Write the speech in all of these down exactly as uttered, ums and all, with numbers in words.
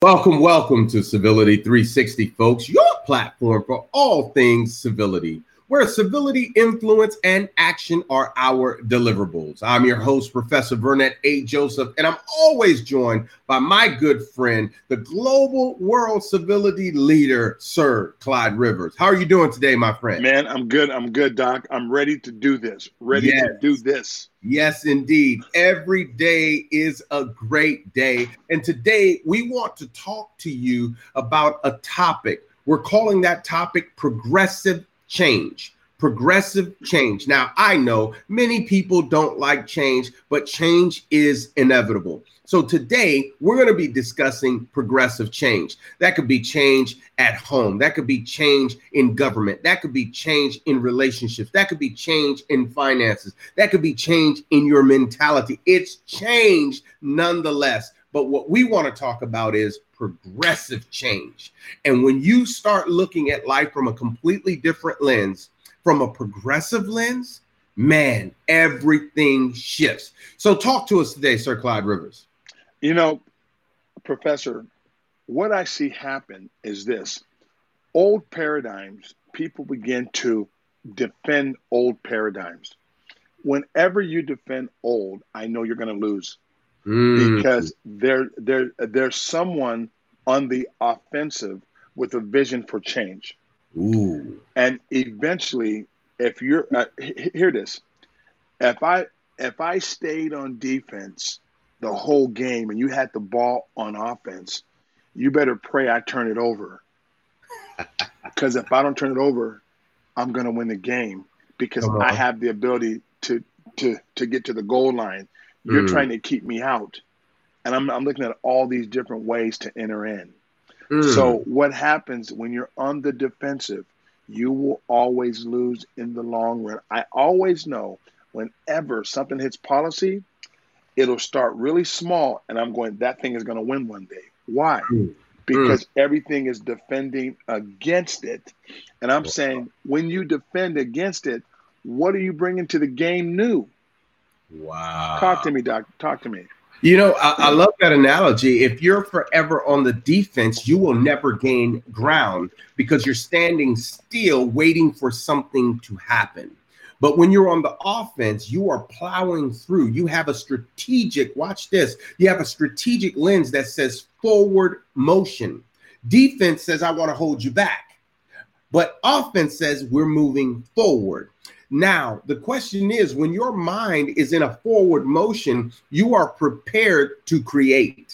Welcome, welcome to Civility three sixty, folks, your platform for all things civility, where civility, influence, and action are our deliverables. I'm your host, Professor Vernet A. Joseph, and I'm always joined by my good friend, the global world civility leader, Sir Clyde Rivers. How are you doing today, my friend? Man, I'm good. I'm good, Doc. I'm ready to do this. Ready yes. to do this. Yes, indeed. Every day is a great day. And today we want to talk to you about a topic. We're calling that topic progressive change. Progressive change. Now, I know many people don't like change, but change is inevitable. So today we're going to be discussing progressive change. That could be change at home. That could be change in government. That could be change in relationships. That could be change in finances. That could be change in your mentality. It's change nonetheless. But what we want to talk about is progressive change. And when you start looking at life from a completely different lens, from a progressive lens, man, everything shifts. So talk to us today, Sir Clyde Rivers. You know, Professor, what I see happen is this. Old paradigms, people begin to defend old paradigms. Whenever you defend old, I know you're going to lose mm. because there, there, there's someone on the offensive with a vision for change. Ooh. And eventually, if you're uh, hear this, if I if I stayed on defense the whole game and you had the ball on offense, you better pray I turn it over. Because if I don't turn it over, I'm going to win the game because I have the ability to to to get to the goal line. You're mm. trying to keep me out, and I'm I'm looking at all these different ways to enter in. Mm. So what happens when you're on the defensive? You will always lose in the long run. I always know whenever something hits policy, it'll start really small, and I'm going, that thing is going to win one day. Why? Mm. Because mm. everything is defending against it. And I'm wow. saying, when you defend against it, what are you bringing to the game new? Wow. Talk to me, Doc. Talk to me. You know, I, I love that analogy. If you're forever on the defense, you will never gain ground because you're standing still waiting for something to happen. But when you're on the offense, you are plowing through. You have a strategic, watch this, you have a strategic lens that says forward motion. Defense says, I want to hold you back. But offense says we're moving forward. Now, the question is, when your mind is in a forward motion, you are prepared to create.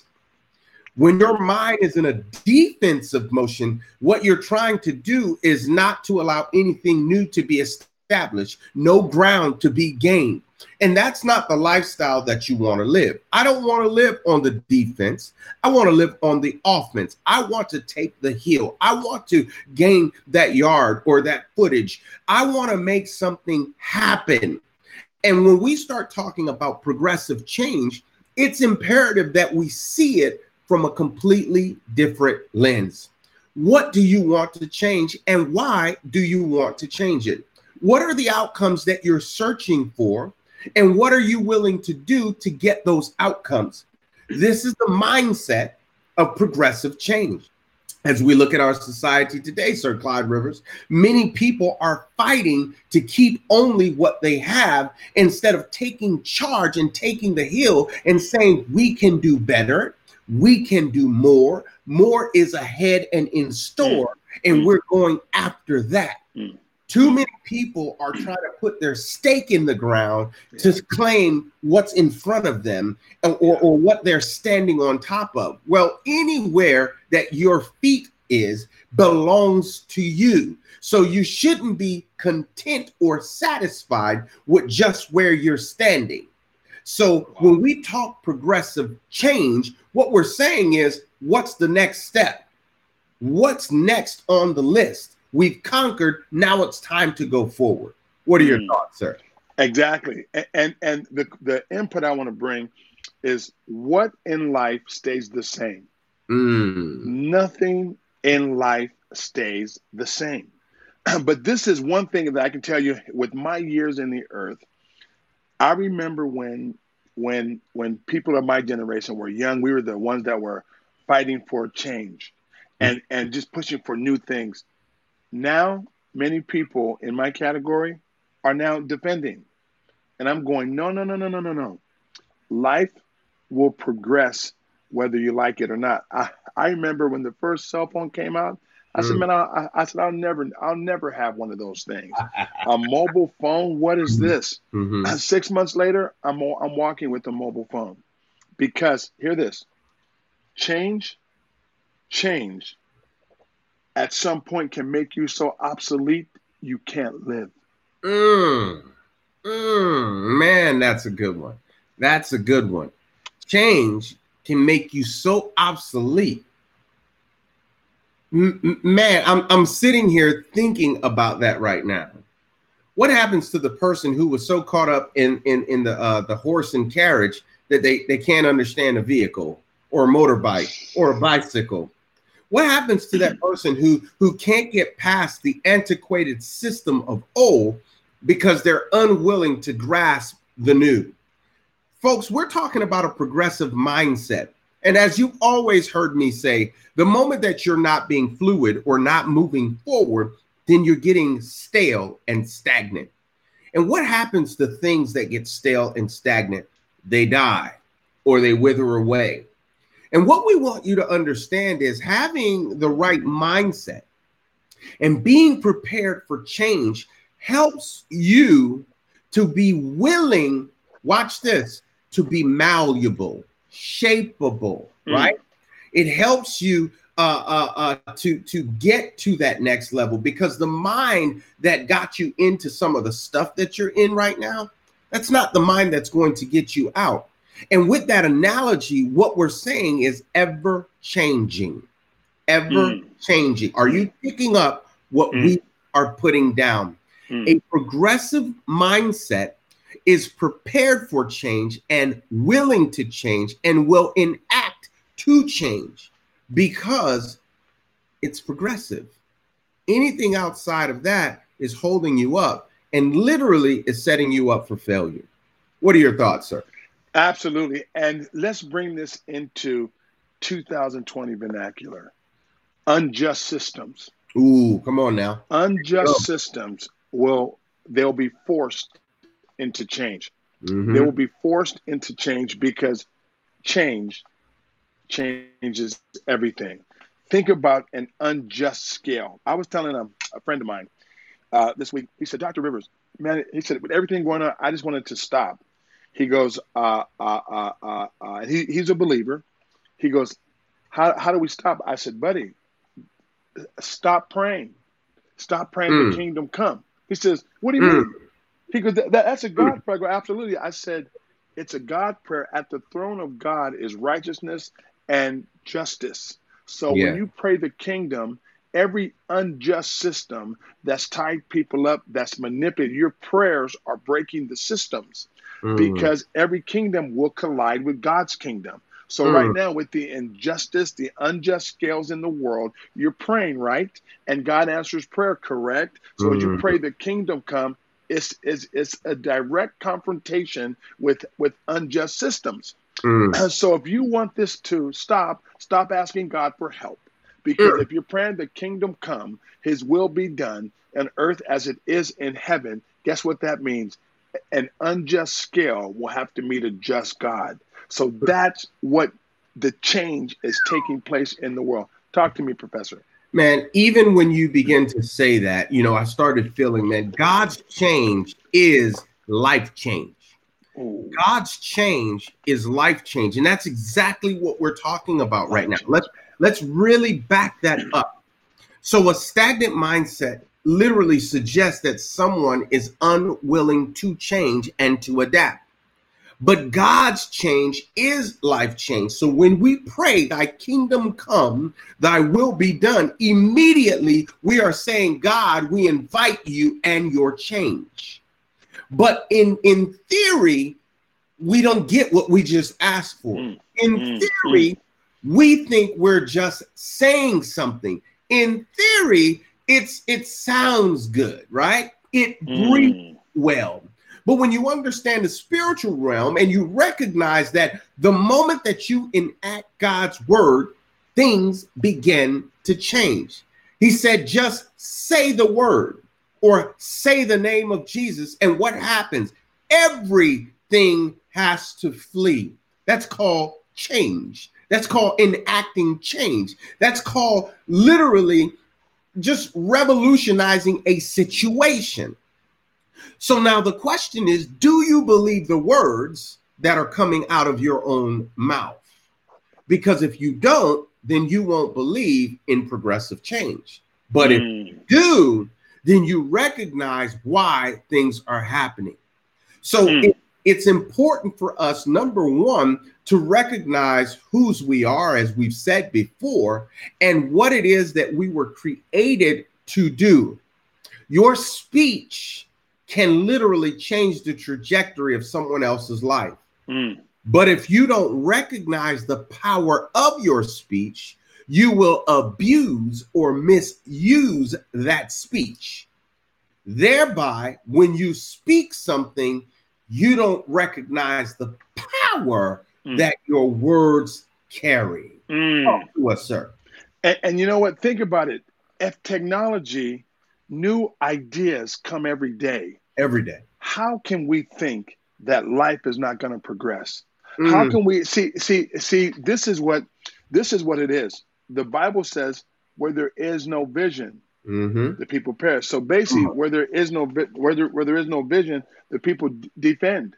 When your mind is in a defensive motion, what you're trying to do is not to allow anything new to be established, no ground to be gained. And that's not the lifestyle that you want to live. I don't want to live on the defense. I want to live on the offense. I want to take the hill. I want to gain that yard or that footage. I want to make something happen. And when we start talking about progressive change, it's imperative that we see it from a completely different lens. What do you want to change, and why do you want to change it? What are the outcomes that you're searching for? And what are you willing to do to get those outcomes? This is the mindset of progressive change. As we look at our society today, Sir Clyde Rivers, many people are fighting to keep only what they have instead of taking charge and taking the hill and saying, we can do better. We can do more. More is ahead and in store, and we're going after that. Too many people are trying to put their stake in the ground to claim what's in front of them or, or what they're standing on top of. Well, anywhere that your feet is belongs to you. So you shouldn't be content or satisfied with just where you're standing. So when we talk progressive change, what we're saying is, what's the next step? What's next on the list? We've conquered. Now it's time to go forward. What are your mm. thoughts, sir? Exactly. And, and and the the input I want to bring is, what in life stays the same? Mm. Nothing in life stays the same. But this is one thing that I can tell you with my years in the earth. I remember when when when people of my generation were young, we were the ones that were fighting for change and, and just pushing for new things. Now, many people in my category are now defending. And I'm going, no, no, no, no, no, no, no. Life will progress whether you like it or not. I, I remember when the first cell phone came out, I said, man, I, I said, I'll never, I'll never have one of those things. A mobile phone, what is this? Mm-hmm. Six months later, I'm, I'm walking with a mobile phone. Because, hear this, change, change, at some point can make you so obsolete, you can't live. Mm. Mm. Man, that's a good one. That's a good one. Change can make you so obsolete. M- man, I'm I'm sitting here thinking about that right now. What happens to the person who was so caught up in in in the uh, the horse and carriage that they they can't understand a vehicle or a motorbike or a bicycle? What happens to that person who who can't get past the antiquated system of old because they're unwilling to grasp the new? Folks, we're talking about a progressive mindset. And as you've always heard me say, the moment that you're not being fluid or not moving forward, then you're getting stale and stagnant. And what happens to things that get stale and stagnant? They die or they wither away. And what we want you to understand is having the right mindset and being prepared for change helps you to be willing, watch this, to be malleable, shapeable, mm. right? It helps you uh, uh, uh, to, to get to that next level, because the mind that got you into some of the stuff that you're in right now, that's not the mind that's going to get you out. And with that analogy, what we're saying is ever changing, ever mm. changing. Are you picking up what mm. we are putting down? Mm. A progressive mindset is prepared for change and willing to change and will enact to change because it's progressive. Anything outside of that is holding you up and literally is setting you up for failure. What are your thoughts, sir? Absolutely. And let's bring this into two thousand twenty vernacular. Unjust systems. Ooh, come on now. Unjust systems will, they'll be forced into change. Mm-hmm. They will be forced into change because change changes everything. Think about an unjust scale. I was telling a, a friend of mine uh, this week, he said, Doctor Rivers, man, he said, with everything going on, I just wanted to stop. He goes, uh, uh, uh, uh, uh, he, he's a believer. He goes, how, how do we stop? I said, buddy, stop praying. Stop praying mm. the kingdom come. He says, what do you mm. mean? He goes, that, that's a God prayer. I go, absolutely. I said, it's a God prayer. At the throne of God is righteousness and justice. So yeah. when you pray the kingdom, every unjust system that's tied people up, that's manipulated, your prayers are breaking the systems mm. because every kingdom will collide with God's kingdom. So mm. right now, with the injustice, the unjust scales in the world, you're praying right, and God answers prayer correct. So mm. as you pray the kingdom come, It's, it's, it's a direct confrontation with, with unjust systems. Mm. So if you want this to stop, stop asking God for help. Because mm. if you're praying the kingdom come, his will be done on earth as it is in heaven, guess what that means? An unjust scale will have to meet a just God. So that's what the change is taking place in the world. Talk to me, Professor. Man, even when you begin to say that, you know, I started feeling, man, God's change is life change. Ooh. God's change is life change. And that's exactly what we're talking about right now. Let's let's really back that up. So a stagnant mindset literally suggests that someone is unwilling to change and to adapt. But God's change is life change. So when we pray, thy kingdom come, thy will be done, immediately we are saying, God, we invite you and your change. But in, in theory, we don't get what we just asked for. Mm, in mm, theory, mm. we think we're just saying something. In theory, it's it sounds good, right? It mm. breathes well. But when you understand the spiritual realm and you recognize that the moment that you enact God's word, things begin to change. He said, just say the word or say the name of Jesus, and what happens? Everything has to flee. That's called change. That's called enacting change. That's called literally just revolutionizing a situation. So now the question is, do you believe the words that are coming out of your own mouth? Because if you don't, then you won't believe in progressive change. But mm. if you do, then you recognize why things are happening. So mm. it, it's important for us, number one, to recognize whose we are, as we've said before, and what it is that we were created to do. Your speech can literally change the trajectory of someone else's life. Mm. But if you don't recognize the power of your speech, you will abuse or misuse that speech. Thereby, when you speak something, you don't recognize the power mm. that your words carry. Mm. Talk to us, sir. And, and you know what? Think about it. If technology, new ideas come every day. Every day. How can we think that life is not going to progress? Mm. How can we see, see, see, this is what, this is what it is. The Bible says where there is no vision, mm-hmm. the people perish. So basically mm. where there is no, where there, where there is no vision, the people d- defend.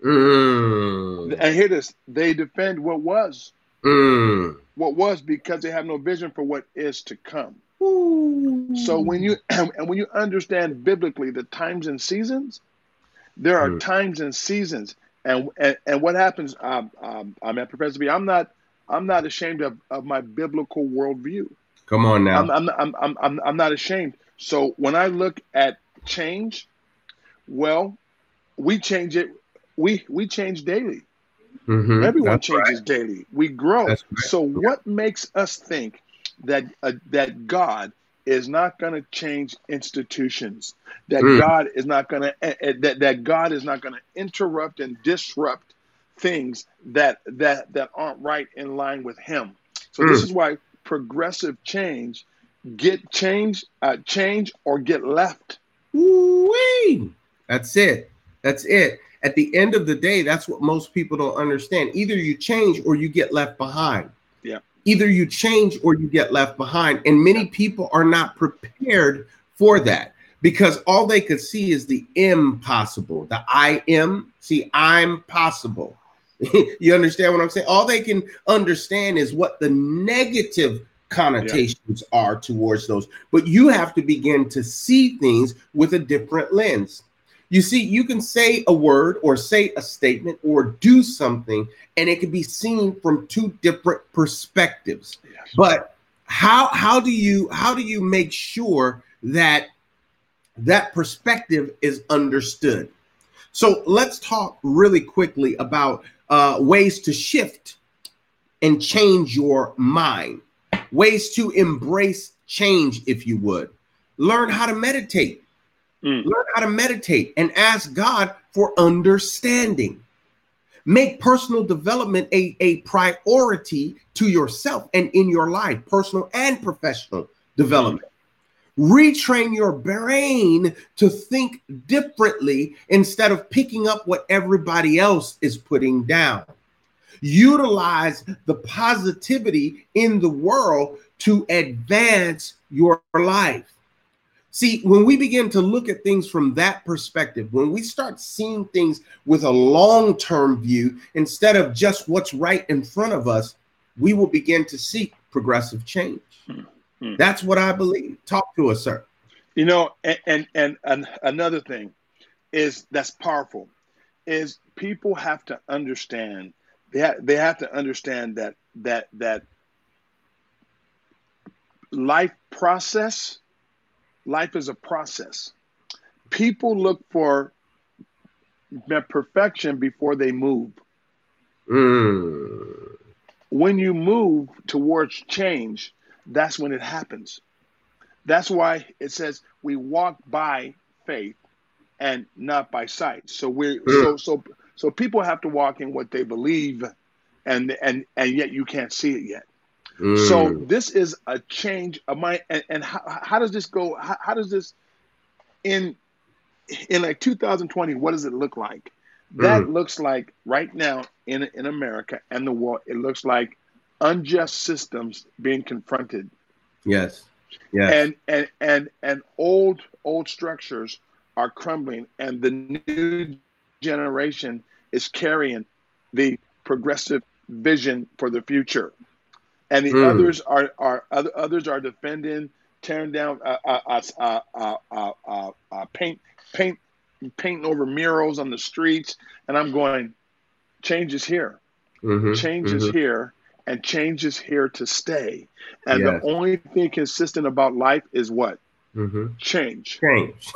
Mm. And hear this, they defend what was, mm. what was, because they have no vision for what is to come. Ooh. So when you, and when you understand biblically the times and seasons, there are mm. times and seasons. And, and and what happens? Um, um, I'm at Professor B. I'm not. I'm not ashamed of, of my biblical worldview. Come on now. I'm I'm, I'm I'm I'm I'm not ashamed. So when I look at change, well, we change it. We we change daily. Mm-hmm. Everyone That's changes right. daily. We grow. Right. So what makes us think that uh, that God is not going to change institutions, that mm. God is not going to uh, that, that God is not going to interrupt and disrupt things that that that aren't right in line with him. So mm. this is why progressive change, get change, uh, change or get left. Ooh-wee. That's it. That's it. At the end of the day, that's what most people don't understand. Either you change or you get left behind. Yeah. Either you change or you get left behind. And many people are not prepared for that because all they could see is the impossible, the I am. See, I'm possible. You understand what I'm saying? All they can understand is what the negative connotations yeah. are towards those. But you have to begin to see things with a different lens. You see, you can say a word or say a statement or do something, and it can be seen from two different perspectives. Yes. But how how do you how do you make sure that that perspective is understood? So let's talk really quickly about uh, ways to shift and change your mind, ways to embrace change, if you would. Learn how to meditate. Mm. Learn how to meditate and ask God for understanding. Make personal development a, a priority to yourself and in your life, personal and professional development. Retrain your brain to think differently instead of picking up what everybody else is putting down. Utilize the positivity in the world to advance your life. See, when we begin to look at things from that perspective, when we start seeing things with a long-term view instead of just what's right in front of us, we will begin to seek progressive change. Mm-hmm. That's what I believe. Talk to us, sir. You know, and, and, and, and another thing is that's powerful is people have to understand, they, ha- they have to understand that, that, that life process, life is a process. People look for perfection before they move. Mm. When you move towards change, that's when it happens. That's why it says we walk by faith and not by sight. So we're mm. so so so people have to walk in what they believe, and and and yet you can't see it yet. So Mm. this is a change of my, and, and how, how does this go? How, how does this in in like two thousand twenty? What does it look like? That Mm. looks like right now in in America and the world. It looks like unjust systems being confronted, Yes. Yes. and and and and old old structures are crumbling, and the new generation is carrying the progressive vision for the future, and the Mm. others are are other others are defending, tearing down, uh, uh, uh, uh, uh, uh, uh, uh, paint paint painting over murals on the streets, and I'm going, change is here, Mm-hmm. change is Mm-hmm. here, and change is here to stay. And the Yes. only thing consistent about life is what? Mm-hmm. Change. Change.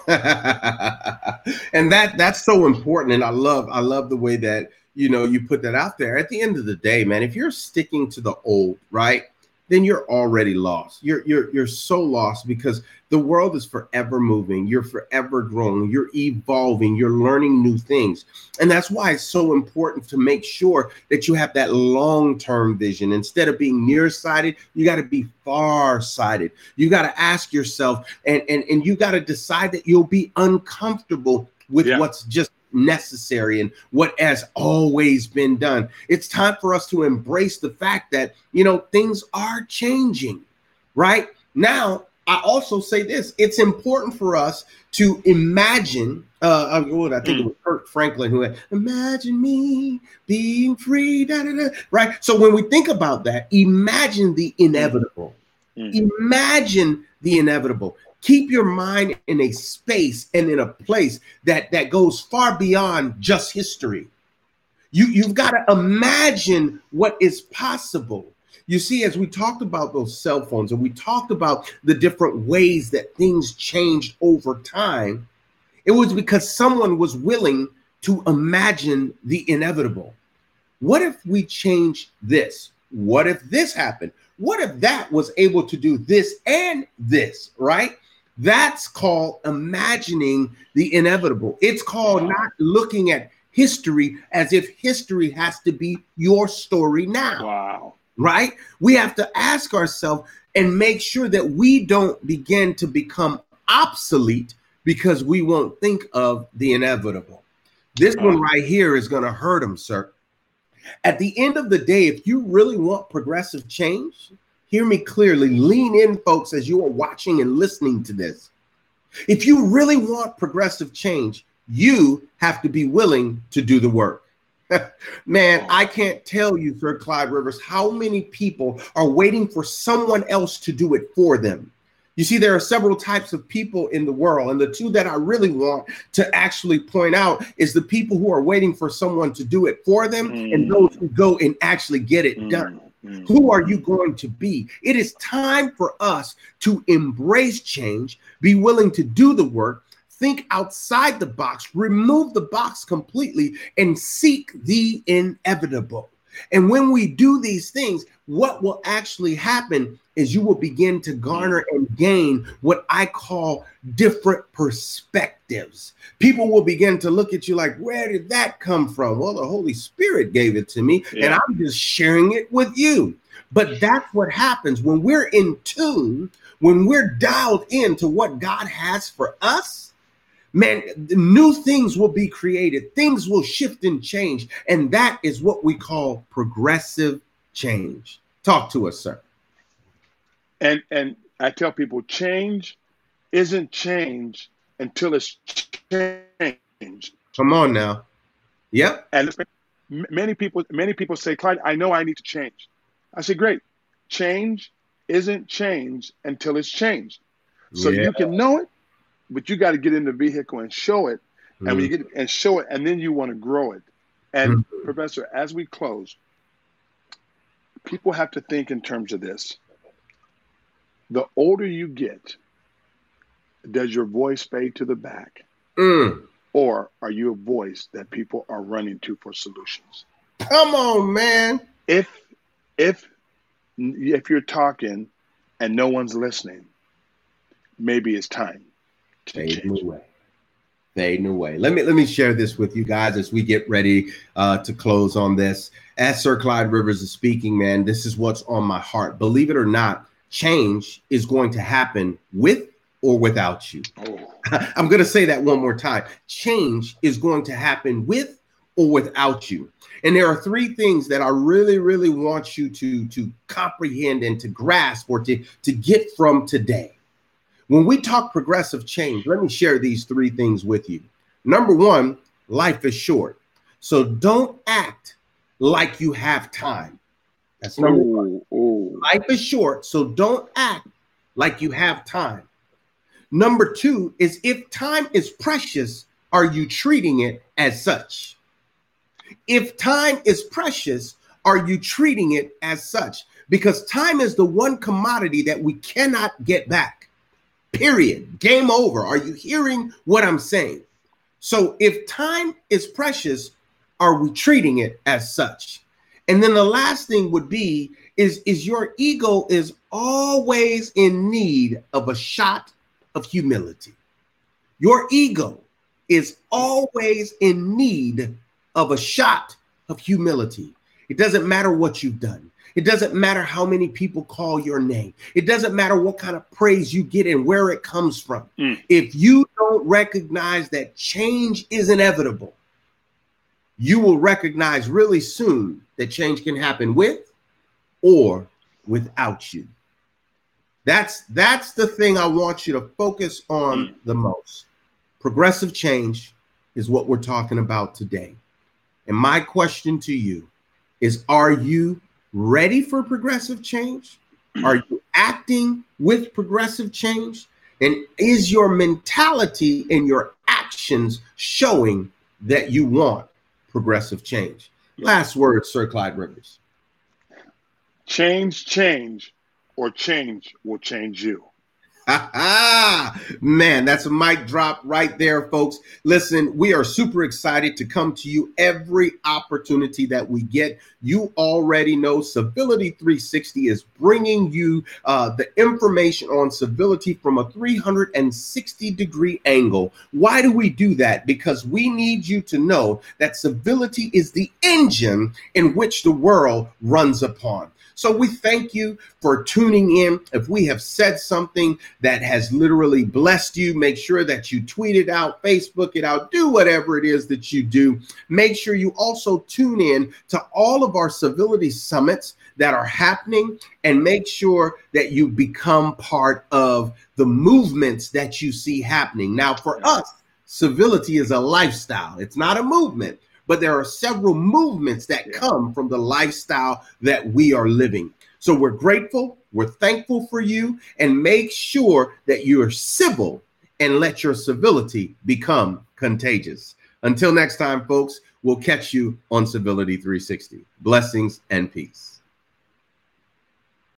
And that that's so important. And I love I love the way that you know you put that out there. At the end of the day, man, if you're sticking to the old, right, then you're already lost. You're you're you're so lost because the world is forever moving. You're forever growing. You're evolving. You're learning new things. And that's why it's so important to make sure that you have that long-term vision. Instead of being nearsighted, you got to be far-sighted. You got to ask yourself, and, and, and you got to decide that you'll be uncomfortable with Yeah. what's just necessary and what has always been done. It's time for us to embrace the fact that, you know, things are changing, right? Now, I also say this, it's important for us to imagine, uh, I, what, I think it was Kirk Franklin who had, imagine me being free, da, da, da, right? So when we think about that, imagine the inevitable. Mm. Imagine the inevitable. Keep your mind in a space and in a place that, that goes far beyond just history. You, you've got to imagine what is possible. You see, as we talked about those cell phones and we talked about the different ways that things changed over time, it was because someone was willing to imagine the inevitable. What if we change this? What if this happened? What if that was able to do this and this, right? That's called imagining the inevitable. It's called not looking at history as if history has to be your story now. Wow. Right? We have to ask ourselves and make sure that we don't begin to become obsolete because we won't think of the inevitable. This one right here is going to hurt them, sir. At the end of the day, if you really want progressive change, hear me clearly, lean in, folks, as you are watching and listening to this. If you really want progressive change, you have to be willing to do the work. Man, I can't tell you, Sir Clyde Rivers, how many people are waiting for someone else to do it for them. You see, there are several types of people in the world, and the two that I really want to actually point out is the people who are waiting for someone to do it for them mm. and those who go and actually get it mm. done. Mm. Who are you going to be? It is time for us to embrace change, be willing to do the work, think outside the box, remove the box completely, and seek the inevitable. And when we do these things, what will actually happen is you will begin to garner and gain what I call different perspectives. People will begin to look at you like, where did that come from? Well, the Holy Spirit gave it to me, yeah. and I'm just sharing it with you. But that's what happens when we're in tune, when we're dialed into what God has for us. Man, new things will be created. Things will shift and change. And that is what we call progressive change. Talk to us, sir. And and I tell people, change isn't change until it's changed. Come on now. Yep. And many people, many people say, Clyde, I know I need to change. I say, great. Change isn't change until it's changed. So yeah. you can know it, but you got to get in the vehicle and show it. And mm. when you get and show it, and then you want to grow it. And mm. Professor, as we close, people have to think in terms of this. The older you get, does your voice fade to the back? Mm. Or are you a voice that people are running to for solutions? Come on, man. If if if you're talking and no one's listening, maybe it's time to change. fading away. Let me let me share this with you guys as we get ready uh, to close on this. As Sir Clyde Rivers is speaking, man, this is what's on my heart. Believe it or not, change is going to happen with or without you. Oh. I'm going to say that one more time. Change is going to happen with or without you. And there are three things that I really, really want you to, to comprehend and to grasp or to, to get from today. When we talk progressive change, let me share these three things with you. Number one, life is short. So don't act like you have time. That's number ooh, one. Ooh. Life is short, so don't act like you have time. Number two is if time is precious, are you treating it as such? If time is precious, are you treating it as such? Because time is the one commodity that we cannot get back. Period. Game over. Are you hearing what I'm saying? So if time is precious, are we treating it as such? And then the last thing would be is, is your ego is always in need of a shot of humility. Your ego is always in need of a shot of humility. It doesn't matter what you've done. It doesn't matter how many people call your name. It doesn't matter what kind of praise you get and where it comes from. Mm. If you don't recognize that change is inevitable, you will recognize really soon that change can happen with or without you. That's, that's the thing I want you to focus on mm. the most. Progressive change is what we're talking about today. And my question to you is, are you ready for progressive change? Are you acting with progressive change? And is your mentality and your actions showing that you want progressive change? Last word, Sir Clyde Rivers. Change, change, or change will change you. Man, that's a mic drop right there, folks. Listen, we are super excited to come to you every opportunity that we get. You already know Civility three sixty is bringing you uh, the information on civility from a three hundred sixty degree angle. Why do we do that? Because we need you to know that civility is the engine in which the world runs upon. So we thank you for tuning in. If we have said something that has literally blessed you, make sure that you tweet it out, Facebook it out, do whatever it is that you do. Make sure you also tune in to all of our civility summits that are happening, and make sure that you become part of the movements that you see happening. Now, for us, civility is a lifestyle. It's not a movement. But there are several movements that yeah. come from the lifestyle that we are living. So we're grateful. We're thankful for you. And make sure that you're civil and let your civility become contagious. Until next time, folks, we'll catch you on Civility three sixty. Blessings and peace.